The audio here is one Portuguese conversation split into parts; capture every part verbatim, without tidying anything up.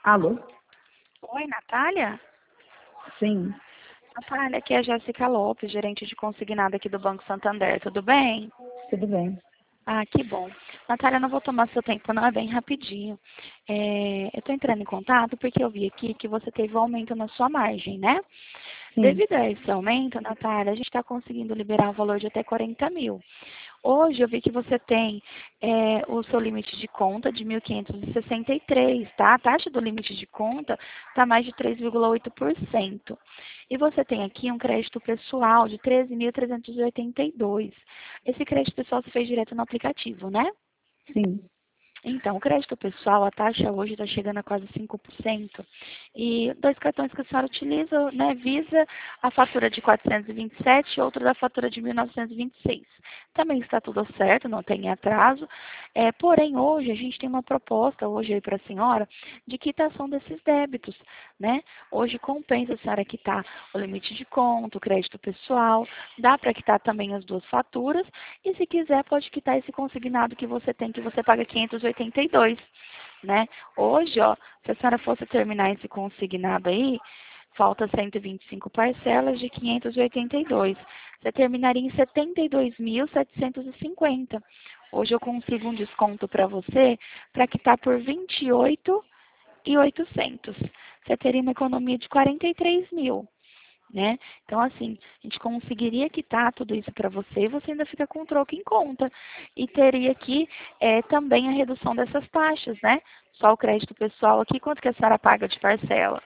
Alô? Oi, Natália? Sim, Natália, aqui é a Jéssica Lopes, gerente de consignado aqui do Banco Santander, tudo bem? tudo bem. Ah, que bom. Natália, não vou tomar seu tempo, não, é bem rapidinho. É, eu estou entrando em contato porque eu vi aqui que você teve um aumento na sua margem, né? Sim, Devido a esse aumento, Natália, a gente está conseguindo liberar o valor de até quarenta mil. Hoje eu vi que você tem é, o seu limite de conta de mil quinhentos e sessenta e três, tá? A taxa do limite de conta está mais de três vírgula oito por cento. E você tem aqui um crédito pessoal de treze mil trezentos e oitenta e dois. Esse crédito pessoal você fez direto no aplicativo, né? sim. Então, o crédito pessoal, a taxa hoje está chegando a quase cinco por cento. E dois cartões que a senhora utiliza, né, Visa, a fatura de quatrocentos e vinte e sete e outro da fatura de mil novecentos e vinte e seis. Também está tudo certo, não tem atraso. É, porém, hoje a gente tem uma proposta, hoje aí para a senhora, de quitação desses débitos, né? Hoje compensa a senhora quitar o limite de conta, o crédito pessoal, dá para quitar também as duas faturas, e se quiser pode quitar esse consignado que você tem, que você paga quinhentos e oitenta e dois, né? Hoje, ó, se a senhora fosse terminar esse consignado aí, falta cento e vinte e cinco parcelas de quinhentos e oitenta e dois. Você terminaria em setenta e dois mil setecentos e cinquenta. Hoje eu consigo um desconto para você para quitar por vinte e oito mil e oitocentos. Você teria uma economia de quarenta e três mil. Né? Então, assim, a gente conseguiria quitar tudo isso para você e você ainda fica com o troco em conta. E teria aqui é, também a redução dessas taxas, né? Só o crédito pessoal aqui, quanto que a senhora paga de parcela?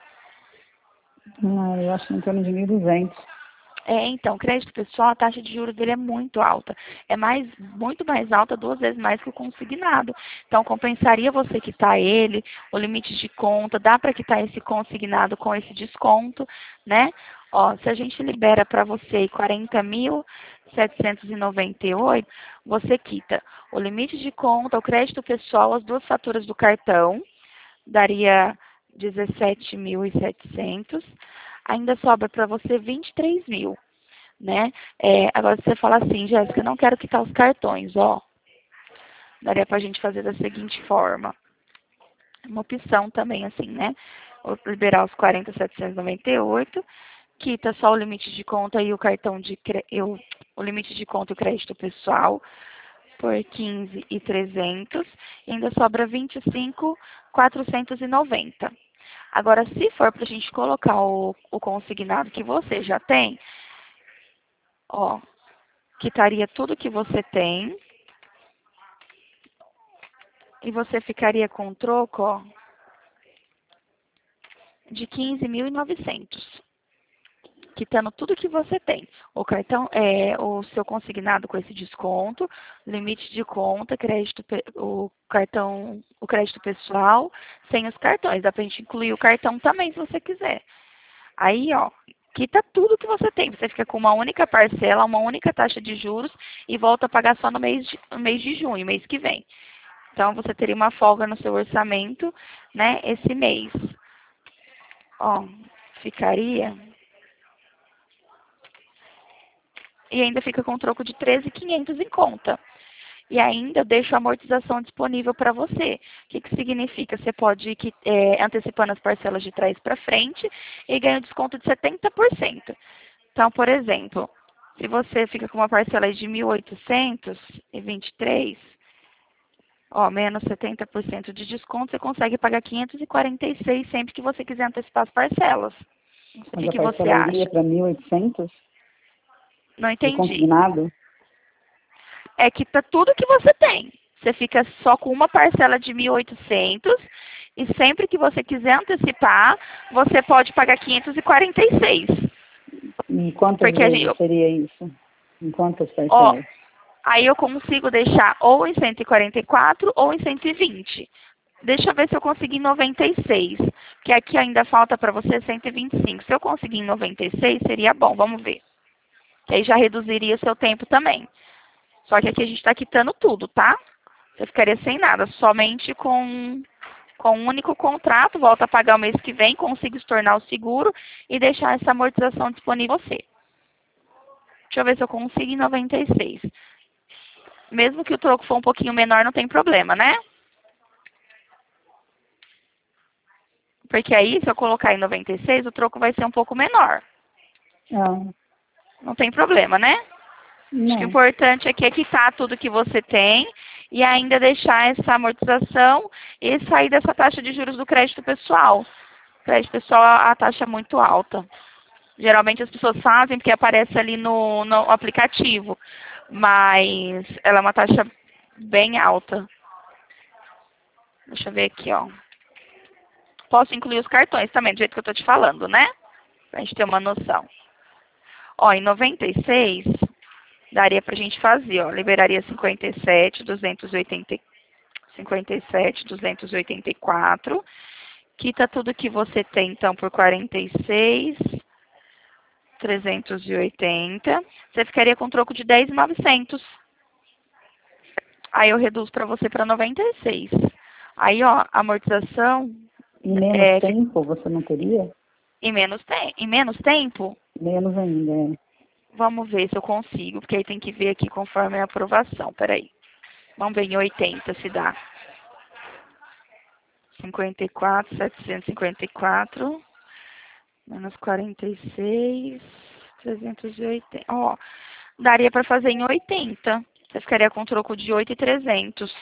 Ah, eu acho que em torno de mil e duzentos. É, então, crédito pessoal, a taxa de juros dele é muito alta. É mais, muito mais alta, duas vezes mais que o consignado. Então, compensaria você quitar ele, o limite de conta, dá para quitar esse consignado com esse desconto, né? Ó, se a gente libera para você quarenta mil setecentos e noventa e oito, você quita o limite de conta, o crédito pessoal, as duas faturas do cartão, daria dezessete mil e setecentos. Ainda sobra para você vinte e três mil, né? É, agora, se você fala assim, Jéssica, não quero quitar os cartões, ó, daria para a gente fazer da seguinte forma. Uma opção também, assim, né? Liberar os quarenta mil setecentos e noventa e oito, quita só o limite de conta e o cartão de cre... o, o limite de conta e o crédito pessoal por quinze mil e trezentos e ainda sobra vinte e cinco mil quatrocentos e noventa. Agora, se for para a gente colocar o, o consignado que você já tem, ó, quitaria tudo que você tem e você ficaria com um troco, ó, de quinze mil e novecentos, quitando tudo que você tem. O cartão, é, o seu consignado com esse desconto, limite de conta, crédito, o cartão, o crédito pessoal, sem os cartões. Dá pra gente incluir o cartão também, se você quiser. Aí, ó, quita tudo que você tem. Você fica com uma única parcela, uma única taxa de juros e volta a pagar só no mês de, no mês de junho, mês que vem. Então, você teria uma folga no seu orçamento, né, esse mês. Ó, ficaria. E ainda fica com um troco de treze mil e quinhentos em conta. E ainda deixo a amortização disponível para você. O que, que significa? Você pode ir que, é, antecipando as parcelas de trás para frente e ganha um desconto de setenta por cento. Então, por exemplo, se você fica com uma parcela de mil oitocentos e vinte e três, ó, menos setenta por cento de desconto, você consegue pagar quinhentos e quarenta e seis sempre que você quiser antecipar as parcelas. O Mas que, a que você parcela iria acha? para mil e oitocentos Não do entendi. consignado? É que tá tudo que você tem. Você fica só com uma parcela de mil e oitocentos e sempre que você quiser antecipar, você pode pagar quinhentos e quarenta e seis. E quantas Porque a vezes gente, seria isso? Em quantas ó, parcelas? aí eu consigo deixar ou em cento e quarenta e quatro ou em cento e vinte. Deixa eu ver se eu conseguir em noventa e seis, que aqui ainda falta para você cento e vinte e cinco. Se eu conseguir em noventa e seis, seria bom, vamos ver. Que aí já reduziria o seu tempo também. Só que aqui a gente está quitando tudo, tá? Você ficaria sem nada, somente com, com um único contrato, volta a pagar o mês que vem, consigo estornar o seguro e deixar essa amortização disponível para você. Deixa eu ver se eu consigo em noventa e seis. Mesmo que o troco for um pouquinho menor, não tem problema, né? Porque aí, se eu colocar em noventa e seis, o troco vai ser um pouco menor. Ah, Não tem problema, né? Acho que o não. importante aqui é quitar tudo que você tem e ainda deixar essa amortização e sair dessa taxa de juros do crédito pessoal. Crédito pessoal, a taxa é muito alta. Geralmente as pessoas fazem porque aparece ali no, no aplicativo, mas ela é uma taxa bem alta. Deixa eu ver aqui, ó. Posso incluir os cartões também, do jeito que eu tô te falando, né? Pra gente ter uma noção. Ó, em noventa e seis, daria pra gente fazer, ó. Liberaria cinquenta e sete, duzentos e oitenta, cinquenta e sete, duzentos e oitenta e quatro. Quita tudo que você tem, então, por quarenta e seis, trezentos e oitenta. Você ficaria com troco de dez mil e novecentos. Aí eu reduzo para você para noventa e seis. Aí, ó, a amortização Em menos é, tempo você não teria? em, menos te em menos tempo. Menos ainda, é. Vamos ver se eu consigo, porque aí tem que ver aqui conforme a aprovação. Peraí. Vamos ver em oitenta se dá. cinquenta e quatro, setecentos e cinquenta e quatro. Menos quarenta e seis, trezentos e oitenta. Ó, daria para fazer em oitenta. Você ficaria com troco de oito mil e trezentos.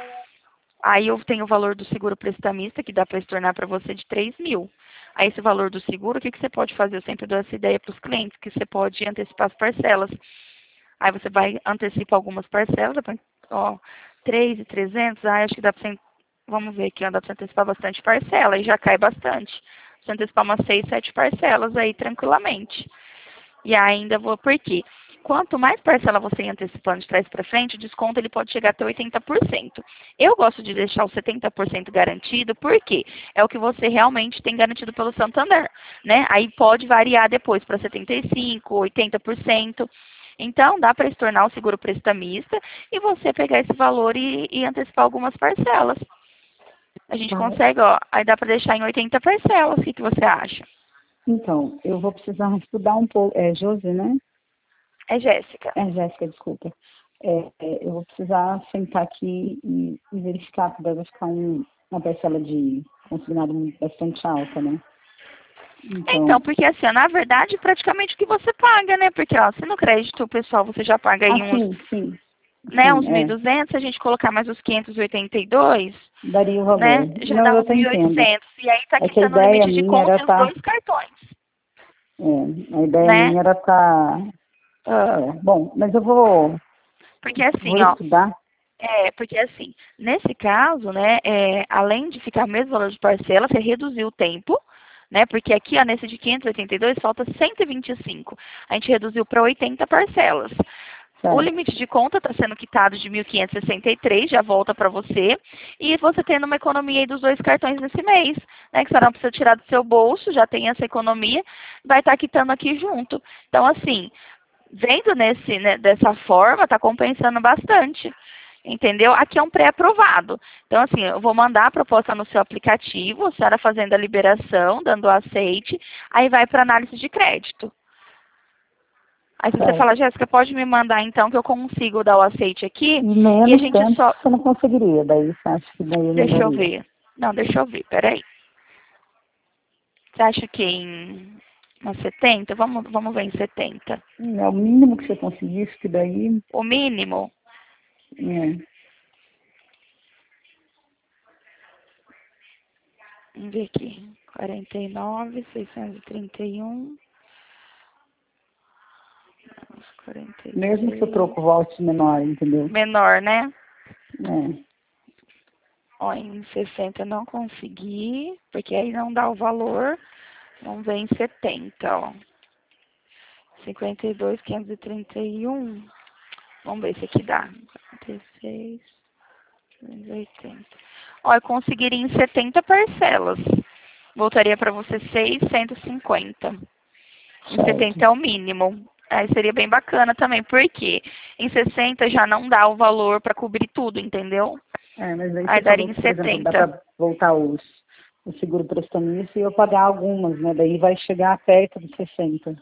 Aí eu tenho o valor do seguro prestamista, que dá para estornar para você de três mil. Aí esse valor do seguro, o que, que você pode fazer? Eu sempre dou essa ideia para os clientes, que você pode antecipar as parcelas. Aí você vai antecipar algumas parcelas, ó, três mil e trezentos, ah, acho que dá para você, vamos ver aqui, ó, dá para você antecipar bastante parcela, aí já cai bastante. Você antecipar umas seis, sete parcelas aí tranquilamente. E ainda vou, por quê? Quanto mais parcela você ir antecipando de trás para frente, o desconto ele pode chegar até oitenta por cento. Eu gosto de deixar o setenta por cento garantido, porque é o que você realmente tem garantido pelo Santander, né? Aí pode variar depois para setenta e cinco por cento, oitenta por cento. Então, dá para estornar o seguro prestamista e você pegar esse valor e, e antecipar algumas parcelas. A gente Tá. consegue, ó, aí dá para deixar em oitenta parcelas. O que, que você acha? Então, eu vou precisar estudar um pouco. É Josi, né? É Jéssica. É Jéssica, desculpa. É, é, eu vou precisar sentar aqui e, e verificar, porque vai ficar um, uma parcela de consignado bastante alta, né? Então, Então, porque assim, ó, na verdade, praticamente o que você paga, né? Porque, ó, se no crédito pessoal você já paga aí ah, uns, sim, sim, né, uns sim, mil e é, duzentos, se a gente colocar mais os quinhentos e oitenta e dois, daria o valor. né, já Não, dá eu uns até mil e entendo. oitocentos. E aí tá É que a quitando o ideia limite de minha era conta e os estar, dois cartões, é, a ideia né? minha era estar, Ah, é, bom, mas eu vou, porque vou assim, ó, estudar. é, porque assim, nesse caso, né, é, além de ficar o mesmo valor de parcela, você reduziu o tempo, né, porque aqui, ó, nesse de quinhentos e oitenta e dois, falta cento e vinte e cinco. A gente reduziu para oitenta parcelas. O Certo, limite de conta está sendo quitado de mil quinhentos e sessenta e três, já volta para você. E você tendo uma economia aí dos dois cartões nesse mês, né? Que você não precisa tirar do seu bolso, já tem essa economia, vai estar tá quitando aqui junto. Então, assim, vendo nesse, né, dessa forma, está compensando bastante. Entendeu? Aqui é um pré-aprovado. Então, assim, eu vou mandar a proposta no seu aplicativo, a senhora fazendo a liberação, dando o aceite, aí vai para análise de crédito. Aí se você certo. fala, Jéssica, pode me mandar então que eu consigo dar o aceite aqui E e a menos gente tempo só... você não conseguiria, daí você acha que daí eu Deixa eu levaria. ver. Não, deixa eu ver, peraí. Você acha que em umas setenta? Vamos, vamos ver em setenta. É o mínimo que você conseguisse, que daí, O mínimo, é, vamos ver aqui. quarenta e nove, seiscentos e trinta e um, menos mesmo que o quarenta e seis. troco volte menor, entendeu? Menor, né? É, Ó, em sessenta eu não consegui, porque aí não dá o valor. Vamos ver em setenta, ó. cinquenta e dois, quinhentos e trinta e um. Vamos ver se aqui dá. quarenta e seis, trezentos e oitenta. Ó, eu conseguiria em setenta parcelas. Voltaria para você seiscentos e cinquenta. Em certo. setenta é o mínimo. Aí seria bem bacana também, porque em sessenta já não dá o valor para cobrir tudo, entendeu? É, mas aí Aí você daria falou em que, por exemplo, dá setenta. para voltar os, o seguro prestamista e eu pagar algumas, né? Daí vai chegar perto dos sessenta.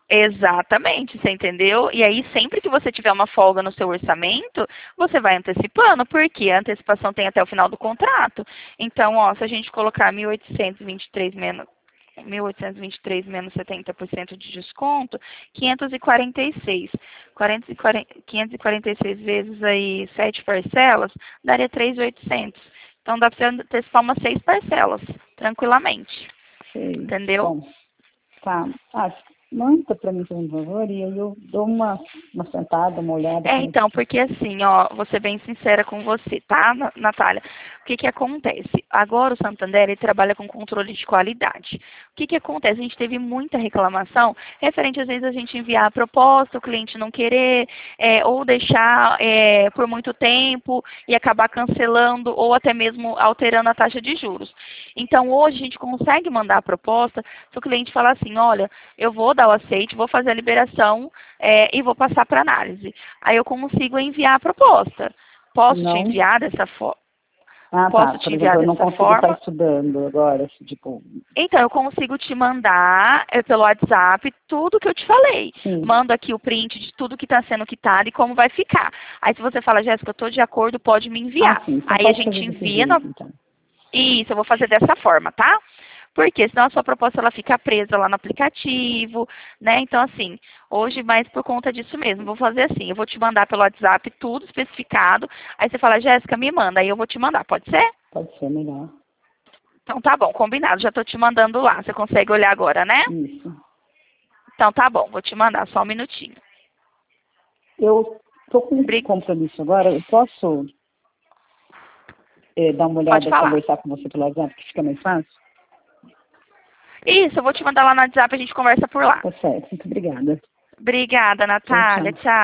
Exatamente, você entendeu? E aí, sempre que você tiver uma folga no seu orçamento, você vai antecipando, porque a antecipação tem até o final do contrato. Então, ó, se a gente colocar mil oitocentos e vinte e três menos mil oitocentos e vinte e três menos setenta por cento de desconto, quinhentos e quarenta e seis. quinhentos e quarenta e seis vezes aí sete parcelas, daria três mil e oitocentos. Então, dá para você antecipar umas seis parcelas, tranquilamente. Sei. Entendeu? Bom, tá. Ah, manda para mim, por favor, e aí eu dou uma, uma sentada, uma olhada. É, então, porque assim, ó, vou ser bem sincera com você, tá, Na- Natália? O que que acontece? Agora o Santander, ele trabalha com controle de qualidade. O que que acontece? A gente teve muita reclamação referente, às vezes, a gente enviar a proposta, o cliente não querer, é, ou deixar é, por muito tempo e acabar cancelando, ou até mesmo alterando a taxa de juros. Então, hoje a gente consegue mandar a proposta se o cliente falar assim, olha, eu vou dar o aceite, vou fazer a liberação é, e vou passar para análise. Aí eu consigo enviar a proposta. Posso te Não? enviar dessa forma? Ah, tá. Posso te Por enviar exemplo, eu não dessa consigo estar forma? estudando agora, assim, tipo... Então, eu consigo te mandar é, pelo WhatsApp tudo que eu te falei. Sim. Mando aqui o print de tudo que está sendo quitado e como vai ficar. Aí se você fala, Jéssica, eu estou de acordo, pode me enviar. Ah, sim. Então Aí a pode gente fazer desse envia no... jeito, então. Isso, eu vou fazer dessa forma, tá? Porque senão a sua proposta ela fica presa lá no aplicativo, né? Então, assim, hoje mais por conta disso mesmo. Vou fazer assim, eu vou te mandar pelo WhatsApp tudo especificado. Aí você fala, Jéssica, me manda. Aí eu vou te mandar, pode ser? Pode ser melhor. Então tá bom, combinado. Já tô te mandando lá. Você consegue olhar agora, né? Isso. Então tá bom, vou te mandar só um minutinho. Eu tô com um Bri- compromisso agora. Eu posso eh, dar uma Pode olhada e falar. conversar com você pelo WhatsApp, que fica mais fácil? Isso, eu vou te mandar lá no WhatsApp, a gente conversa por lá. Tá certo. Muito obrigada. Obrigada, Tchau, Natália. tchau. Tchau.